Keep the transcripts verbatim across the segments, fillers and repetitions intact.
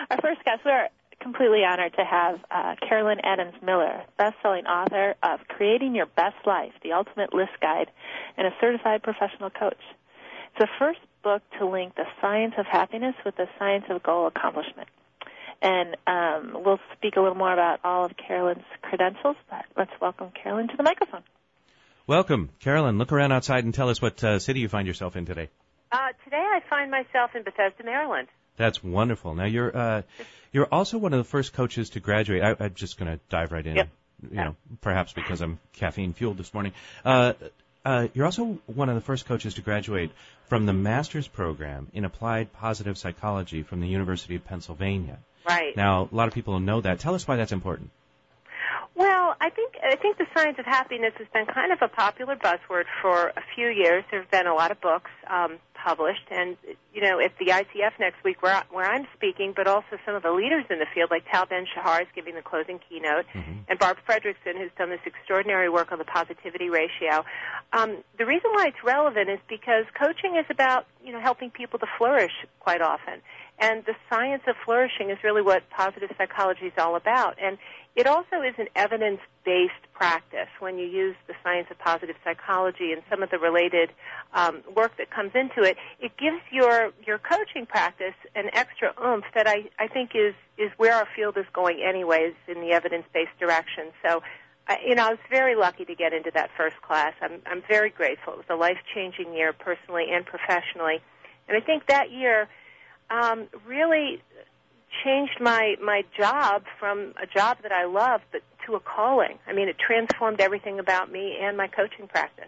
Our first guest, we're completely honored to have uh, Carolyn Adams Miller, best-selling author of Creating Your Best Life, the Ultimate List Guide, and a certified professional coach. It's the first book to link the science of happiness with the science of goal accomplishment. And um, we'll speak a little more about all of Carolyn's credentials, but let's welcome Carolyn to the microphone. Welcome. Carolyn, look around outside and tell us what uh, city you find yourself in today. Uh, today I find myself in Bethesda, Maryland. That's wonderful. Now, you're uh, you're also one of the first coaches to graduate. I, I'm just going to dive right in, yep. you know, perhaps because I'm caffeine-fueled this morning. Uh, uh, you're also one of the first coaches to graduate from the master's program in applied positive psychology from the University of Pennsylvania. Right. Now, a lot of people know that. Tell us why that's important. Well, I think I think the science of happiness has been kind of a popular buzzword for a few years. There have been a lot of books um, published, and you know, at the I C F next week, where I, where I'm speaking, but also some of the leaders in the field, like Tal Ben-Shahar is giving the closing keynote, mm-hmm. and Barb Fredrickson, who's done this extraordinary work on the positivity ratio. Um, the reason why it's relevant is because coaching is about you know helping people to flourish quite often. And the science of flourishing is really what positive psychology is all about. And it also is an evidence-based practice when you use the science of positive psychology and some of the related um, work that comes into it. It gives your, your coaching practice an extra oomph that I, I think is, is where our field is going anyways in the evidence-based direction. So, I, you know, I was very lucky to get into that first class. I'm, I'm very grateful. It was a life-changing year personally and professionally. And I think that year Um, really changed my, my job from a job that I love but to a calling. I mean, it transformed everything about me and my coaching practice.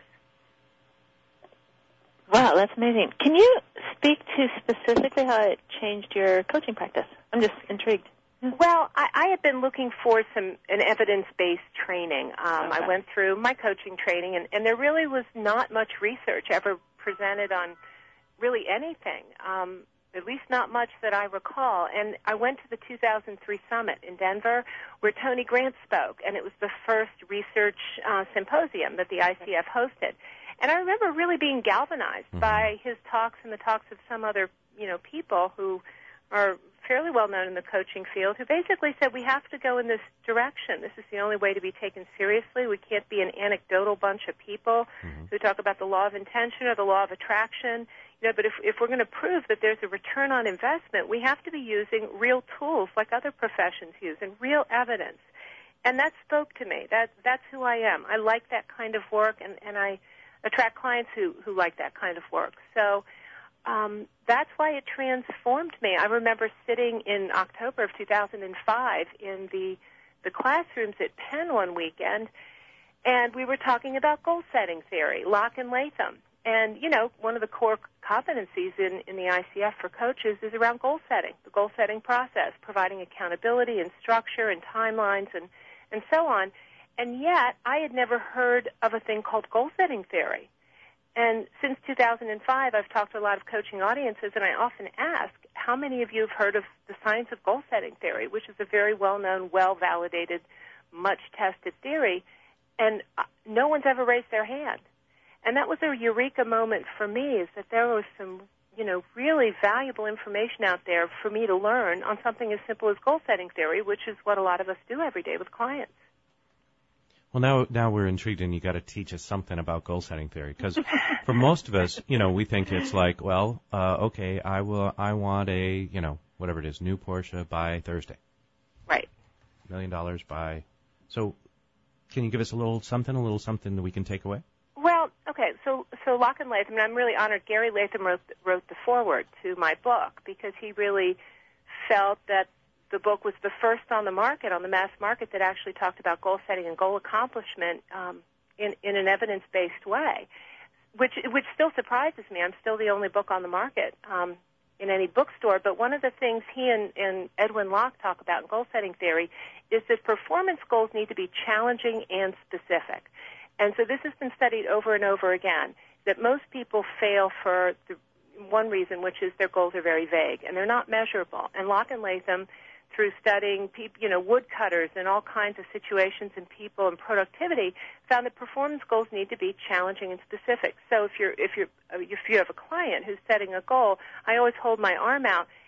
Wow, that's amazing. Can you speak to specifically how it changed your coaching practice? I'm just intrigued. Well, I, I had been looking for some an evidence-based training. Um, okay. I went through my coaching training, and, and there really was not much research ever presented on really anything. Um, at least not much that I recall. And I went to the two thousand three summit in Denver where Tony Grant spoke, and it was the first research uh, symposium that the I C F hosted. And I remember really being galvanized mm-hmm. by his talks and the talks of some other, you know, people who are fairly well known in the coaching field, who basically said we have to go in this direction. This is the only way to be taken seriously. We can't be an anecdotal bunch of people mm-hmm. who talk about the law of intention or the law of attraction. You know, but if, if we're going to prove that there's a return on investment, we have to be using real tools like other professions use and real evidence. And that spoke to me. That that's who I am. I like that kind of work, and, and I attract clients who, who like that kind of work. So um, that's why it transformed me. I remember sitting in October of two thousand five in the the classrooms at Penn one weekend, and we were talking about goal-setting theory, Locke and Latham. And, you know, one of the core competencies in, in the I C F for coaches is around goal setting, the goal setting process, providing accountability and structure and timelines and, and so on. And yet, I had never heard of a thing called goal setting theory. And since two thousand five, I've talked to a lot of coaching audiences, and I often ask, how many of you have heard of the science of goal setting theory, which is a very well-known, well-validated, much-tested theory, and no one's ever raised their hand. And that was a eureka moment for me, is that there was some, you know, really valuable information out there for me to learn on something as simple as goal-setting theory, which is what a lot of us do every day with clients. Well, now now we're intrigued, and you got to teach us something about goal-setting theory, because for most of us, you know, we think it's like, well, uh, okay, I will, I want a, you know, whatever it is, new Porsche by Thursday. Right. Million dollars by. So, can you give us a little something, a little something that we can take away? Well, okay, so so Locke and Latham, and I'm really honored Gary Latham wrote, wrote the foreword to my book because he really felt that the book was the first on the market, on the mass market, that actually talked about goal setting and goal accomplishment um, in, in an evidence-based way, which which still surprises me. I'm still the only book on the market um, in any bookstore, but one of the things he and, and Edwin Locke talk about in goal setting theory is that performance goals need to be challenging and specific. And so this has been studied over and over again, that most people fail for the one reason, which is their goals are very vague, and they're not measurable. And Locke and Latham, through studying people, you know, woodcutters and all kinds of situations and people and productivity, found that performance goals need to be challenging and specific. So if you're if you're if you have a client who's setting a goal, I always hold my arm out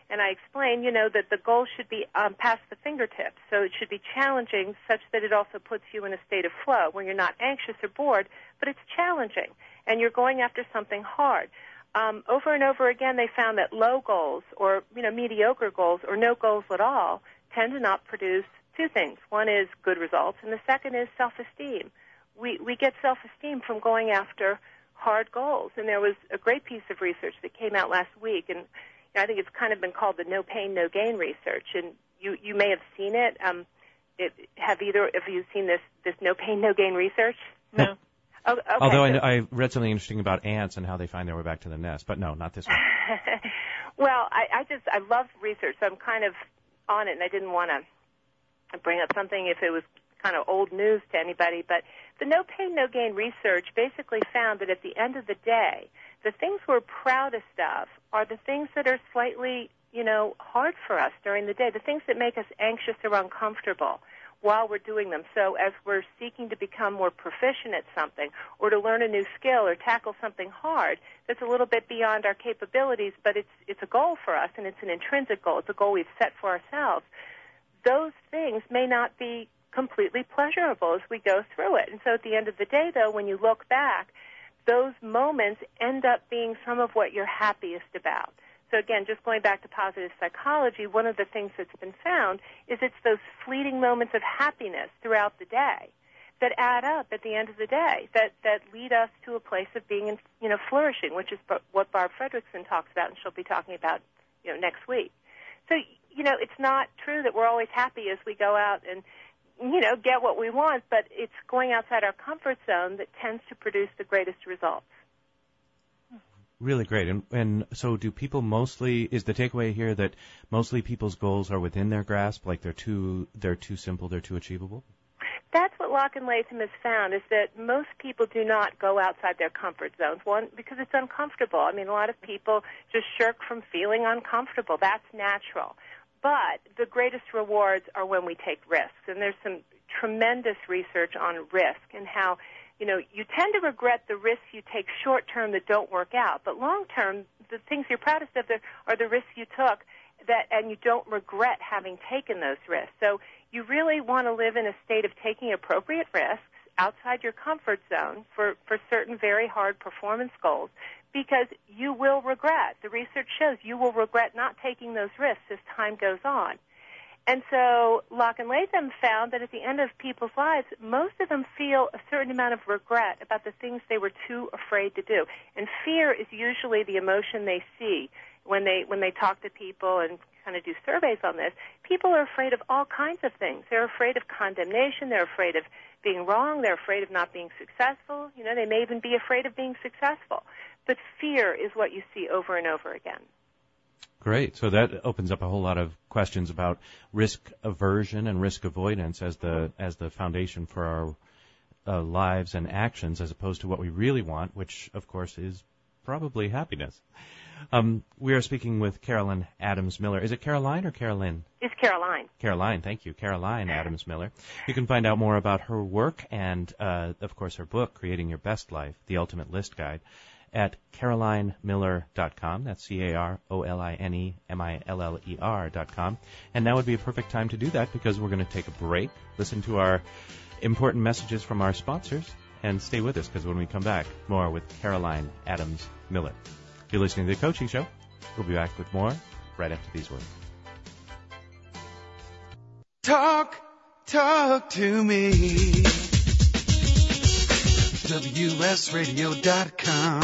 And I explain, you know, that the goal should be um, past the fingertips. So it should be challenging such that it also puts you in a state of flow where you're not anxious or bored, but it's challenging. And you're going after something hard. Um, over and over again, they found that low goals or, you know, mediocre goals or no goals at all tend to not produce two things. One is good results, and the second is self-esteem. We, we get self-esteem from going after hard goals. And there was a great piece of research that came out last week, and I think it's kind of been called the no pain, no gain research, and you, you may have seen it. Um, it. Have either of you seen this, this no pain, no gain research? No. Oh, okay. Although I, I read something interesting about ants and how they find their way back to the nest, but no, not this one. Well, I, I just, I love research, so I'm kind of on it, and I didn't want to bring up something if it was kind of old news to anybody, but the no pain, no gain research basically found that at the end of the day, the things we're proudest of are the things that are slightly, you know, hard for us during the day, the things that make us anxious or uncomfortable while we're doing them. So as we're seeking to become more proficient at something or to learn a new skill or tackle something hard that's a little bit beyond our capabilities, but it's it's a goal for us and it's an intrinsic goal. It's a goal we've set for ourselves. Those things may not be completely pleasurable as we go through it. And so at the end of the day, though, when you look back, those moments end up being some of what you're happiest about. So again, just going back to positive psychology, one of the things that's been found is it's those fleeting moments of happiness throughout the day that add up at the end of the day, that, that lead us to a place of being, in, you know, flourishing, which is what Barb Fredrickson talks about, and she'll be talking about, you know, next week. So, you know, it's not true that we're always happy as we go out and, you know, get what we want, but it's going outside our comfort zone that tends to produce the greatest results. Really great. And, and so do people mostly, is the takeaway here that mostly people's goals are within their grasp, like they're too they're too simple, they're too achievable? That's what Locke and Latham has found, is that most people do not go outside their comfort zones, one, because it's uncomfortable. I mean, a lot of people just shirk from feeling uncomfortable. That's natural. But the greatest rewards are when we take risks, and there's some tremendous research on risk and how, you know, you tend to regret the risks you take short-term that don't work out, but long-term, the things you're proudest of are the risks you took, that, and you don't regret having taken those risks. So you really want to live in a state of taking appropriate risks outside your comfort zone for, for certain very hard performance goals, because you will regret. The research shows you will regret not taking those risks as time goes on. And so Locke and Latham found that at the end of people's lives, most of them feel a certain amount of regret about the things they were too afraid to do. And fear is usually the emotion they see when they when they talk to people and kind of do surveys on this. People are afraid of all kinds of things. They're afraid of condemnation. They're afraid of being wrong. They're afraid of not being successful. You know, they may even be afraid of being successful. But fear is what you see over and over again. Great. So that opens up a whole lot of questions about risk aversion and risk avoidance as the as the foundation for our uh, lives and actions, as opposed to what we really want, which, of course, is probably happiness. Um, we are speaking with Carolyn Adams Miller. Is it Caroline or Carolyn? It's Caroline. Caroline, thank you. Caroline Adams Miller. You can find out more about her work and, uh, of course, her book, Creating Your Best Life, The Ultimate List Guide, at caroline miller dot com. That's C A R O L I N E M I L L E R dot com. And now would be a perfect time to do that, because we're going to take a break, listen to our important messages from our sponsors, and stay with us, because when we come back, more with Caroline Adams Miller. You're listening to The Coaching Show. We'll be back with more right after these words. Talk, talk to me. W S radio dot com.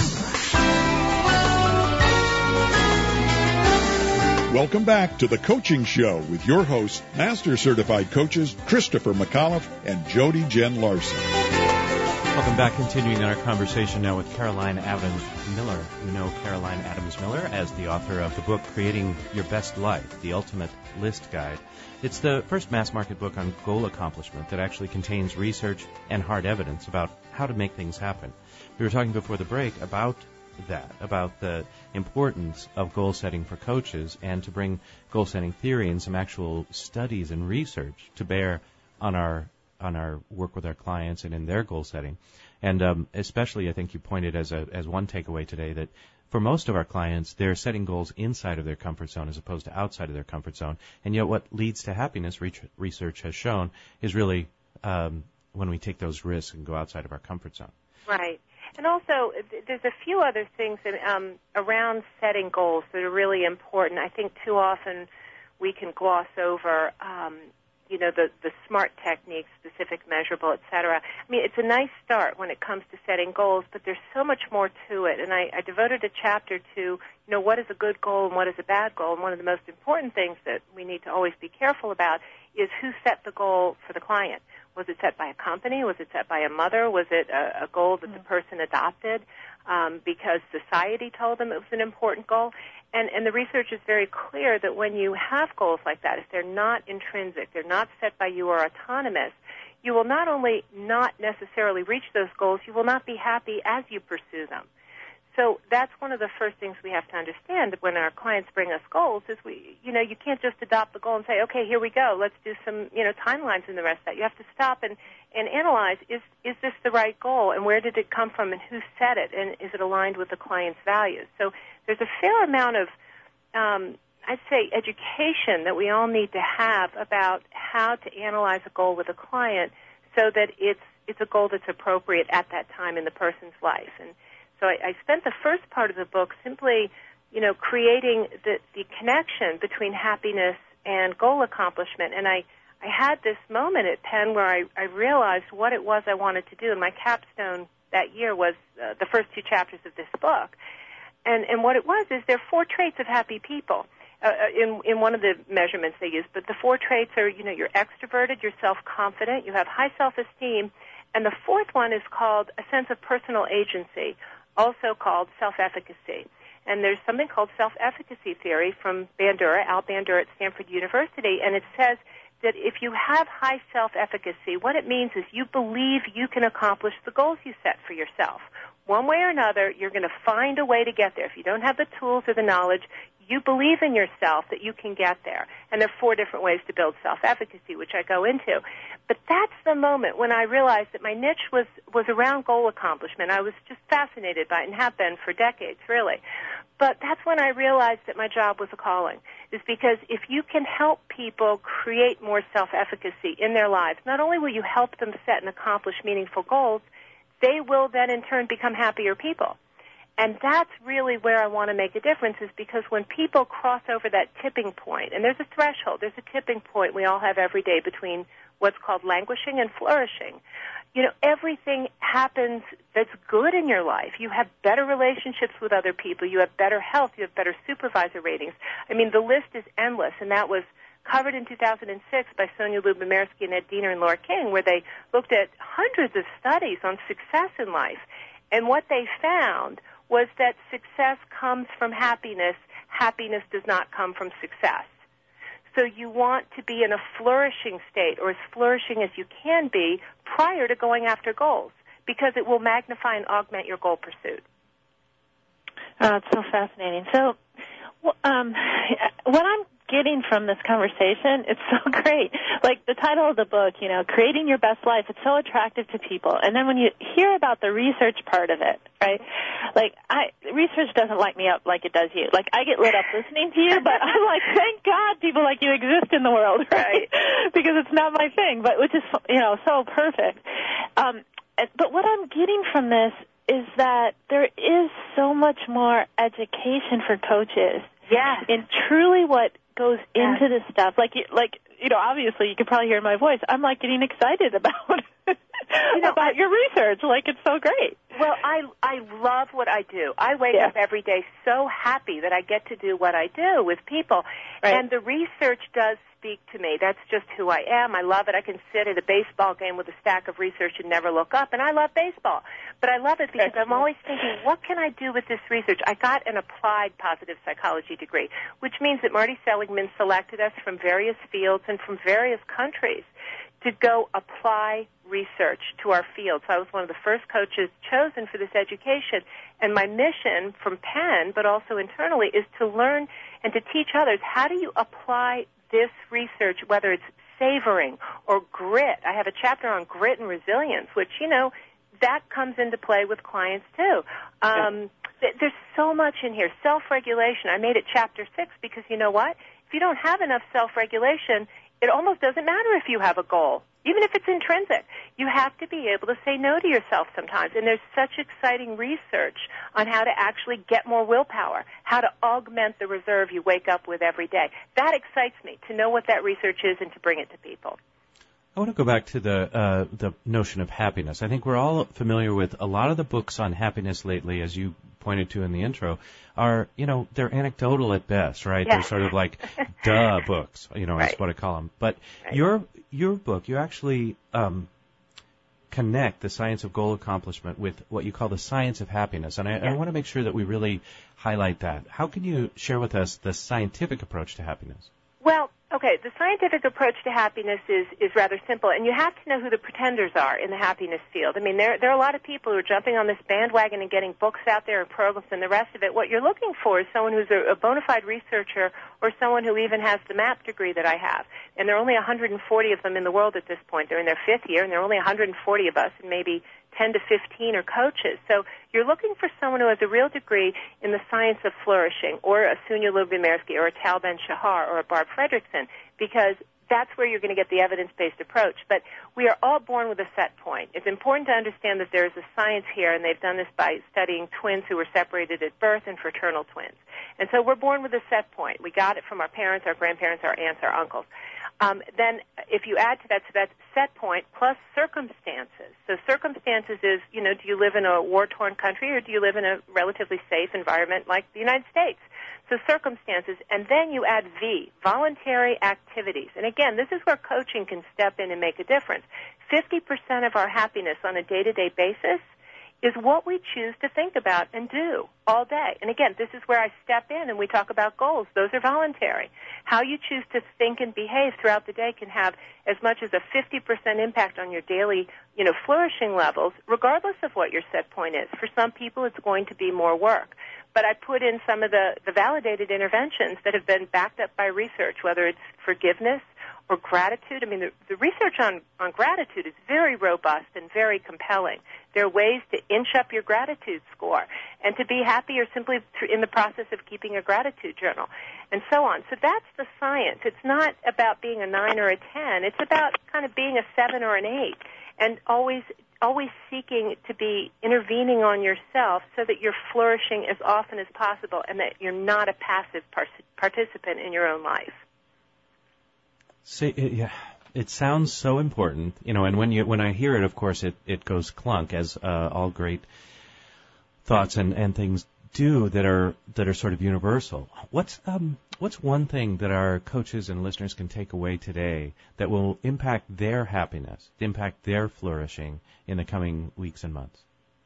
Welcome back to The Coaching Show with your hosts, Master Certified Coaches Christopher McAuliffe and Jody Jen Larson. Welcome back, continuing our conversation now with Caroline Adams Miller. You know Caroline Adams Miller as the author of the book Creating Your Best Life, The Ultimate List Guide. It's the first mass-market book on goal accomplishment that actually contains research and hard evidence about how to make things happen. We were talking before the break about that, about the importance of goal setting for coaches, and to bring goal setting theory and some actual studies and research to bear on our on our work with our clients and in their goal setting. And um, especially, I think you pointed as a as one takeaway today that for most of our clients, they're setting goals inside of their comfort zone as opposed to outside of their comfort zone. And yet what leads to happiness, research has shown, is really um, when we take those risks and go outside of our comfort zone. Right. And also, there's a few other things that, um, around setting goals that are really important. I think too often we can gloss over, um, you know, the, the SMART techniques, specific, measurable, et cetera. I mean, it's a nice start when it comes to setting goals, but there's so much more to it. And I, I devoted a chapter to, you know, what is a good goal and what is a bad goal. And one of the most important things that we need to always be careful about is who set the goal for the client. Was it set by a company? Was it set by a mother? Was it a, a goal that the person adopted um, because society told them it was an important goal? And, and the research is very clear that when you have goals like that, if they're not intrinsic, they're not set by you or autonomous, you will not only not necessarily reach those goals, you will not be happy as you pursue them. So that's one of the first things we have to understand when our clients bring us goals is we, you know, you can't just adopt the goal and say, okay, here we go, let's do some, you know, timelines and the rest of that. You have to stop and, and analyze, is, is this the right goal and where did it come from and who set it and is it aligned with the client's values? So there's a fair amount of, um, I'd say, education that we all need to have about how to analyze a goal with a client so that it's, it's a goal that's appropriate at that time in the person's life. And so I, I spent the first part of the book simply, you know, creating the, the connection between happiness and goal accomplishment. And I, I had this moment at Penn where I, I realized what it was I wanted to do. And my capstone that year was uh, the first two chapters of this book. And, and what it was is there are four traits of happy people uh, in, in one of the measurements they use. But the four traits are, you know, you're extroverted, you're self-confident, you have high self-esteem, and the fourth one is called a sense of personal agency, also called self-efficacy. And there's something called self-efficacy theory from Bandura, Al Bandura at Stanford University, and it says that if you have high self-efficacy, what it means is you believe you can accomplish the goals you set for yourself. One way or another, you're going to find a way to get there. If you don't have the tools or the knowledge, you believe in yourself that you can get there. And there are four different ways to build self-efficacy, which I go into. But that's the moment when I realized that my niche was, was around goal accomplishment. I was just fascinated by it and have been for decades, really. But that's when I realized that my job was a calling, is because if you can help people create more self-efficacy in their lives, not only will you help them set and accomplish meaningful goals, they will then in turn become happier people. And that's really where I want to make a difference, is because when people cross over that tipping point, and there's a threshold, there's a tipping point we all have every day between what's called languishing and flourishing. You know, everything happens that's good in your life. You have better relationships with other people. You have better health. You have better supervisor ratings. I mean, the list is endless, and that was covered in two thousand six by Sonia Lubomirsky and Ed Diener and Laura King, where they looked at hundreds of studies on success in life. And what they found was that success comes from happiness. Happiness does not come from success. So you want to be in a flourishing state, or as flourishing as you can be, prior to going after goals, because it will magnify and augment your goal pursuit. Oh, it's so fascinating. So um, what I'm getting from this conversation, it's so great. Like the title of the book, you know, Creating Your Best Life, it's so attractive to people. And then when you hear about the research part of it, right, like I, research doesn't light me up like it does you. Like I get lit up listening to you, but I'm like, thank God people like you exist in the world, right? Because it's not my thing, but which is, you know, so perfect. Um, but what I'm getting from this is that there is so much more education for coaches. Yeah. In truly what goes Yeah. into this stuff. Like, you, like you know, obviously you can probably hear in my voice, I'm like getting excited about you know, about your research. Like, it's so great. Well, I I love what I do. I wake Yeah. up every day so happy that I get to do what I do with people. Right. And the research does speak to me. That's just who I am. I love it. I can sit at a baseball game with a stack of research and never look up, and I love baseball. But I love it because I'm always thinking, what can I do with this research? I got an applied positive psychology degree, which means that Marty Seligman selected us from various fields and from various countries to go apply research to our field. So I was one of the first coaches chosen for this education. And my mission from Penn, but also internally, is to learn and to teach others, how do you apply this research, whether it's savoring or grit. I have a chapter on grit and resilience, which, you know, that comes into play with clients too. Um, th- there's so much in here. Self-regulation. I made it chapter six because you know what? If you don't have enough self-regulation, it almost doesn't matter if you have a goal, even if it's intrinsic. You have to be able to say no to yourself sometimes. And there's such exciting research on how to actually get more willpower, how to augment the reserve you wake up with every day. That excites me, to know what that research is and to bring it to people. I want to go back to the uh, the notion of happiness. I think we're all familiar with a lot of the books on happiness lately, as you pointed to in the intro, are, you know, they're anecdotal at best, right? Yeah. They're sort of like duh books, you know, right. is what I call them. But right. your your book, you actually um, connect the science of goal accomplishment with what you call the science of happiness. And I, yeah. I want to make sure that we really highlight that. How can you share with us the scientific approach to happiness? Well, okay, the scientific approach to happiness is, is rather simple, and you have to know who the pretenders are in the happiness field. I mean, there, there are a lot of people who are jumping on this bandwagon and getting books out there and programs and the rest of it. What you're looking for is someone who's a, a bona fide researcher or someone who even has the MAP degree that I have. And there are only one hundred forty of them in the world at this point. They're in their fifth year, and there are only one hundred forty of us, and maybe ten to fifteen are coaches. So you're looking for someone who has a real degree in the science of flourishing, or a Sonia Lyubomirsky, or a Tal Ben-Shahar, or a Barb Fredrickson, because that's where you're going to get the evidence-based approach. But we are all born with a set point. It's important to understand that there is a science here, and they've done this by studying twins who were separated at birth and fraternal twins. And so we're born with a set point. We got it from our parents, our grandparents, our aunts, our uncles. Um, then if you add to that, so that's set point plus circumstances. So circumstances is, you know, do you live in a war-torn country or do you live in a relatively safe environment like the United States? So circumstances, and then you add V, voluntary activities. And again, this is where coaching can step in and make a difference. fifty percent of our happiness on a day-to-day basis is what we choose to think about and do all day. And again, this is where I step in and we talk about goals. Those are voluntary. How you choose to think and behave throughout the day can have as much as a fifty percent impact on your daily, you know, flourishing levels, regardless of what your set point is. For some people, it's going to be more work. But I put in some of the, the validated interventions that have been backed up by research, whether it's forgiveness or gratitude. I mean, the, the research on, on gratitude is very robust and very compelling. There are ways to inch up your gratitude score and to be happy or simply in the process of keeping a gratitude journal and so on. So that's the science. It's not about being a nine or a ten. It's about kind of being a seven or an eight and always always seeking to be intervening on yourself so that you're flourishing as often as possible and that you're not a passive par- participant in your own life. See, it, yeah, it sounds so important, you know, and when you when I hear it, of course, it, it goes clunk, as uh, all great thoughts and, and things do that are that are sort of universal. What's um what's one thing that our coaches and listeners can take away today that will impact their happiness, impact their flourishing in the coming weeks and months?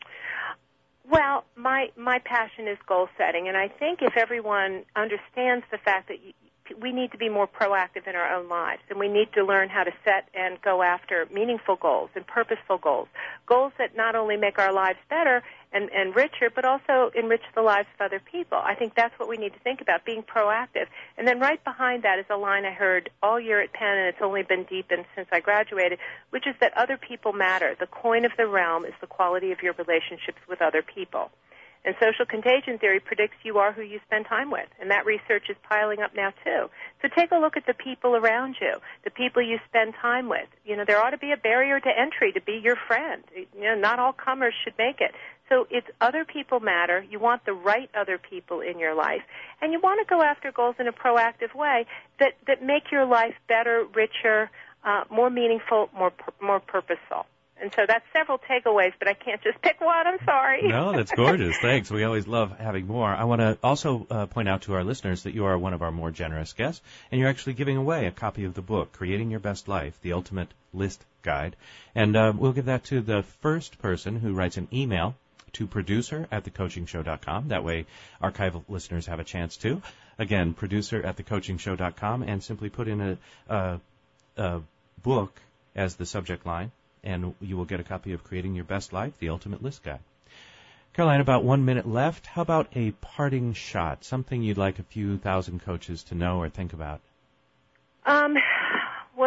Well, my my passion is goal setting, and I think if everyone understands the fact that you, we need to be more proactive in our own lives, and we need to learn how to set and go after meaningful goals and purposeful goals, goals that not only make our lives better and, and richer, but also enrich the lives of other people. I think that's what we need to think about, being proactive. And then right behind that is a line I heard all year at Penn, and it's only been deepened since I graduated, which is that other people matter. The coin of the realm is the quality of your relationships with other people. And social contagion theory predicts you are who you spend time with, and that research is piling up now too. So take a look at the people around you, the people you spend time with. You know, there ought to be a barrier to entry to be your friend. You know, not all comers should make it. So it's other people matter. You want the right other people in your life, and you want to go after goals in a proactive way that, that make your life better, richer, uh, more meaningful, more more purposeful. And so that's several takeaways, but I can't just pick one. I'm sorry. No, that's gorgeous. Thanks. We always love having more. I want to also uh, point out to our listeners that you are one of our more generous guests, and you're actually giving away a copy of the book, Creating Your Best Life, The Ultimate List Guide. And uh, we'll give that to the first person who writes an email to producer at the coaching show dot com. That way archival listeners have a chance to. Again, producer at the coaching show dot com, and simply put in a, a, a book as the subject line, and you will get a copy of Creating Your Best Life, The Ultimate List Guide. Caroline, about one minute left. How about a parting shot, something you'd like a few thousand coaches to know or think about? Um,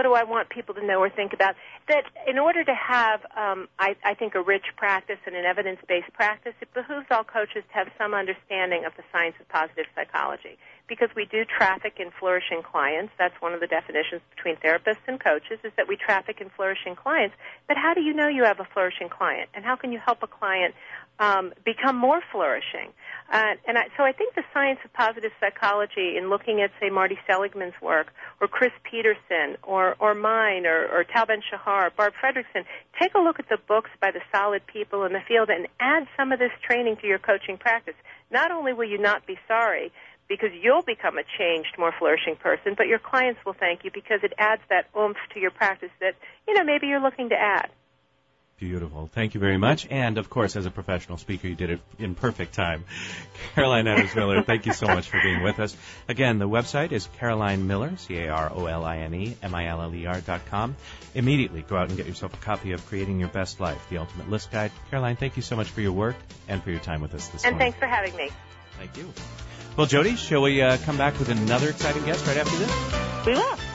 what do I want people to know or think about? That in order to have, um, I, I think, a rich practice and an evidence-based practice, it behooves all coaches to have some understanding of the science of positive psychology, because we do traffic in flourishing clients. That's one of the definitions between therapists and coaches, is that we traffic in flourishing clients. But how do you know you have a flourishing client, and how can you help a client um, become more flourishing? Uh, and I, so I think the science of positive psychology, in looking at, say, Marty Seligman's work, or Chris Peterson, or, or mine, or, or Tal Ben-Shahar, Barb Fredrickson, take a look at the books by the solid people in the field and add some of this training to your coaching practice. Not only will you not be sorry, because you'll become a changed, more flourishing person, but your clients will thank you because it adds that oomph to your practice that, you know, maybe you're looking to add. Beautiful. Thank you very much. And, of course, as a professional speaker, you did it in perfect time. Caroline Adams Miller, thank you so much for being with us. Again, the website is Caroline Miller, C A R O L I N E M I L L E R dot com. Immediately go out and get yourself a copy of Creating Your Best Life, the Ultimate List Guide. Caroline, thank you so much for your work and for your time with us this and morning. And thanks for having me. Thank you. Well, Jody, shall we uh, come back with another exciting guest right after this? We will.